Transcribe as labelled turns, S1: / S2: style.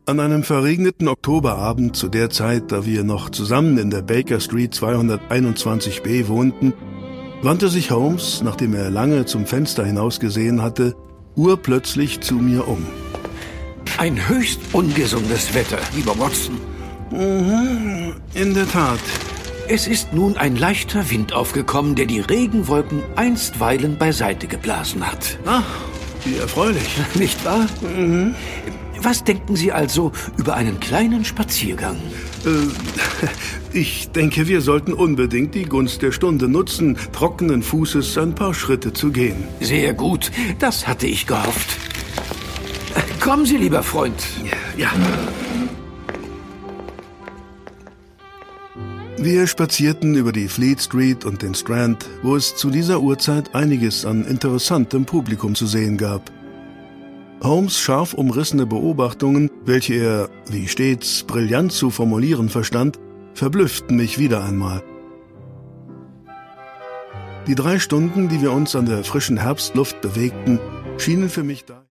S1: An einem verregneten Oktoberabend, zu der Zeit, da wir noch zusammen in der Baker Street 221b wohnten, wandte sich Holmes, nachdem er lange zum Fenster hinausgesehen hatte, urplötzlich zu mir um.
S2: Ein höchst ungesundes Wetter, lieber Watson.
S1: In der Tat.
S2: Es ist nun ein leichter Wind aufgekommen, der die Regenwolken einstweilen beiseite geblasen hat.
S1: Ach, wie erfreulich.
S2: Nicht wahr? Was denken Sie also über einen kleinen Spaziergang?
S1: Ich denke, wir sollten unbedingt die Gunst der Stunde nutzen, trockenen Fußes ein paar Schritte zu gehen.
S2: Sehr gut, das hatte ich gehofft. Kommen Sie, lieber Freund.
S1: Ja. Wir spazierten über die Fleet Street und den Strand, wo es zu dieser Uhrzeit einiges an interessantem Publikum zu sehen gab. Holmes' scharf umrissene Beobachtungen, welche er, wie stets, brillant zu formulieren verstand, verblüfften mich wieder einmal. Die 3 Stunden, die wir uns an der frischen Herbstluft bewegten, schienen für mich da